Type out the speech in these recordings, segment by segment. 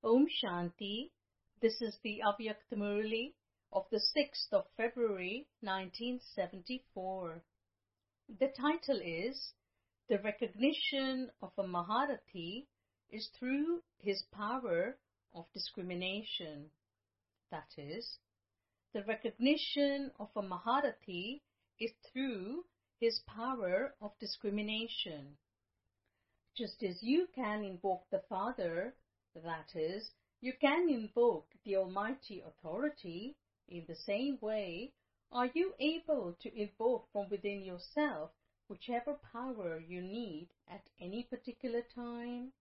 Om Shanti. This is the Avyakt Murli of the 6th of February 1974. The title is The Recognition of a Maharathi is Through His Power of Discrimination. That is, the recognition of a Maharathi is through his power of discrimination. Just as you can invoke the Father, that is, you can invoke the Almighty Authority, in the same way, are you able to invoke from within yourself whichever power you need at any particular time?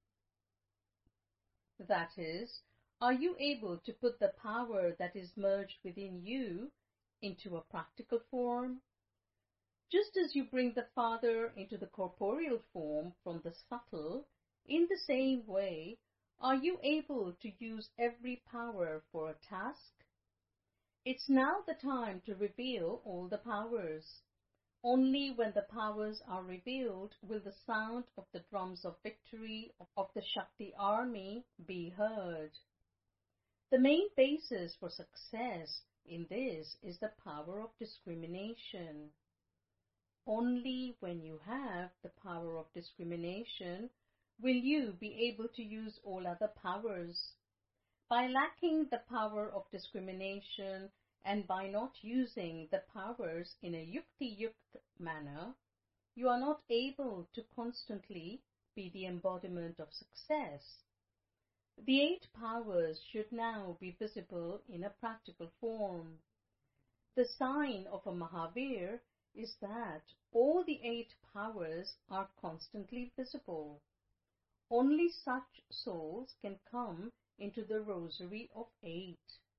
That is, are you able to put the power that is merged within you into a practical form? Just as you bring the Father into the corporeal form from the subtle, in the same way, are you able to use every power for a task? It's now the time to reveal all the powers. Only when the powers are revealed will the sound of the drums of victory of the Shakti army be heard. The main basis for success in this is the power of discrimination. Only when you have the power of discrimination will you be able to use all other powers. By lacking the power of discrimination and by not using the powers in a yukti-yukt manner, you are not able to constantly be the embodiment of success. The 8 powers should now be visible in a practical form. The sign of a Mahavir is that all the 8 powers are constantly visible. Only such souls can come into the rosary of 8.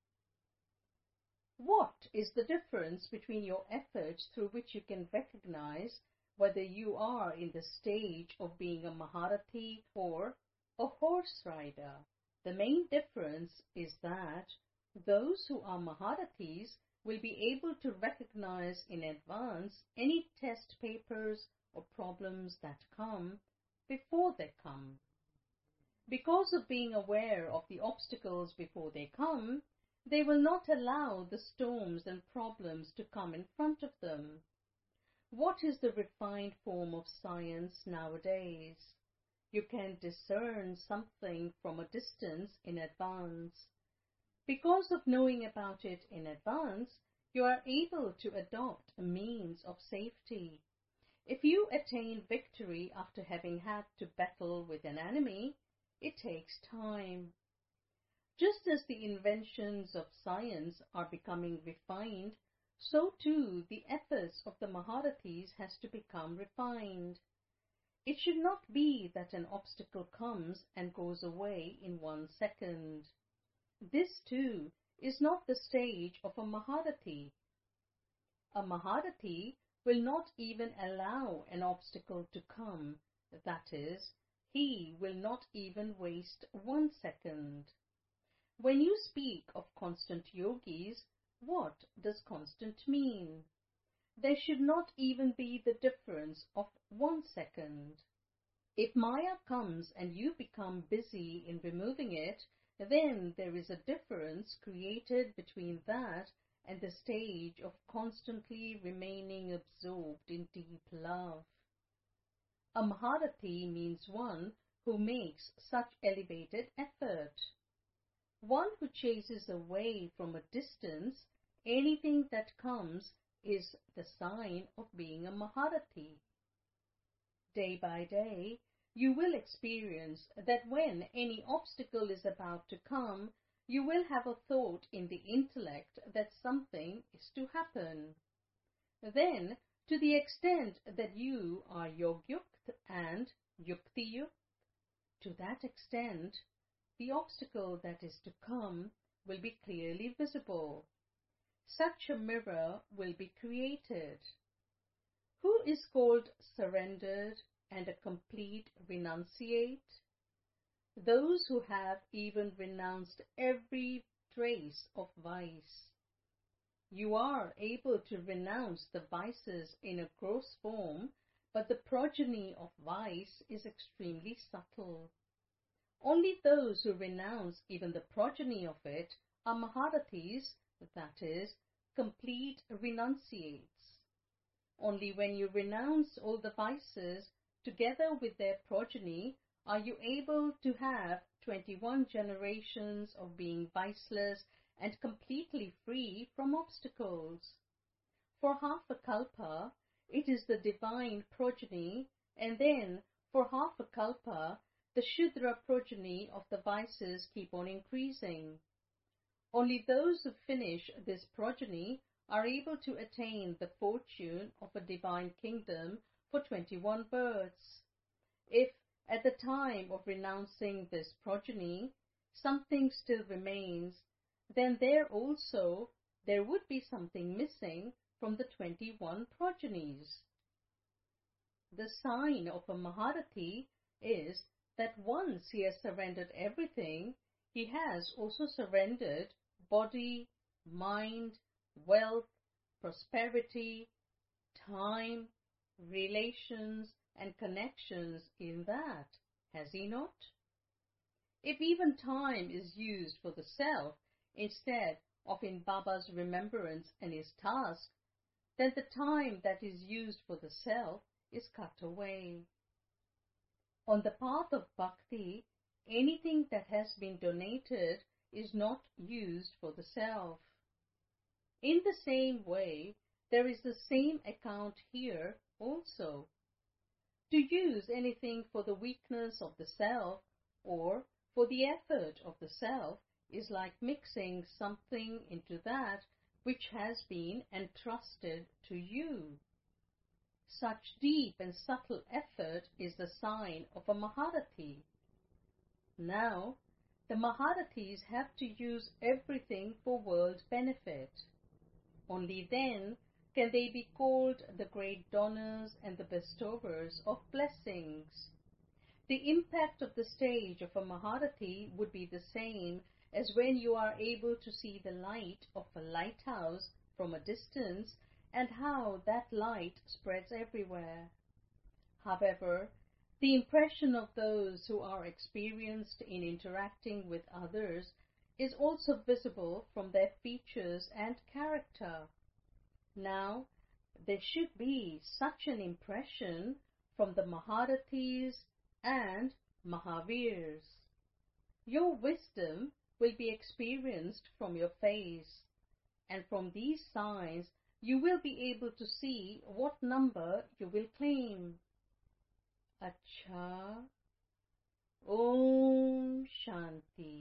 What is the difference between your efforts through which you can recognize whether you are in the stage of being a Maharathi or a horse rider? The main difference is that those who are Maharathis will be able to recognize in advance any test papers or problems that come before they come. Because of being aware of the obstacles before they come, they will not allow the storms and problems to come in front of them. What is the refined form of science nowadays? You can discern something from a distance in advance. Because of knowing about it in advance, you are able to adopt a means of safety. If you attain victory after having had to battle with an enemy, it takes time. Just as the inventions of science are becoming refined, so too the efforts of the Maharathis has to become refined. It should not be that an obstacle comes and goes away in 1 second. This too is not the stage of a Maharathi. A Maharathi will not even allow an obstacle to come, that is, he will not even waste 1 second. When you speak of constant yogis, what does constant mean? There should not even be the difference of 1 second. If Maya comes and you become busy in removing it, then there is a difference created between that and the stage of constantly remaining absorbed in deep love. A Maharathi means one who makes such elevated effort. One who chases away from a distance anything that comes is the sign of being a Maharathi. Day by day, you will experience that when any obstacle is about to come, you will have a thought in the intellect that something is to happen. Then, to the extent that you are yogyukt and yuktiyukt, to that extent, the obstacle that is to come will be clearly visible. Such a mirror will be created. Who is called surrendered and a complete renunciate? Those who have even renounced every trace of vice. You are able to renounce the vices in a gross form, but the progeny of vice is extremely subtle. Only those who renounce even the progeny of it are Maharathis, that is, complete renunciates. Only when you renounce all the vices together with their progeny are you able to have 21 generations of being viceless and completely free from obstacles. For half a kalpa, it is the divine progeny, and then for half a kalpa, the Shudra progeny of the vices keep on increasing. Only those who finish this progeny are able to attain the fortune of a divine kingdom for 21 births. If, at the time of renouncing this progeny, something still remains, then there also there would be something missing from the 21 progenies. The sign of a Maharathi is that once he has surrendered everything, he has also surrendered body, mind, wealth, prosperity, time, relations, and connections in that, has he not? If even time is used for the self instead of in Baba's remembrance and his task, then the time that is used for the self is cut away. On the path of bhakti, anything that has been donated is not used for the self. In the same way, there is the same account here also. To use anything for the weakness of the self or for the effort of the self is like mixing something into that which has been entrusted to you. Such deep and subtle effort is the sign of a Maharathi. Now, the Maharathis have to use everything for world benefit. Only then can they be called the great donors and the bestowers of blessings. The impact of the stage of a Maharathi would be the same as when you are able to see the light of a lighthouse from a distance and how that light spreads everywhere. However, the impression of those who are experienced in interacting with others is also visible from their features and character. Now, there should be such an impression from the Maharathis and Mahavirs. Your wisdom will be experienced from your face, and from these signs you will be able to see what number you will claim. Acha. Om Shanti.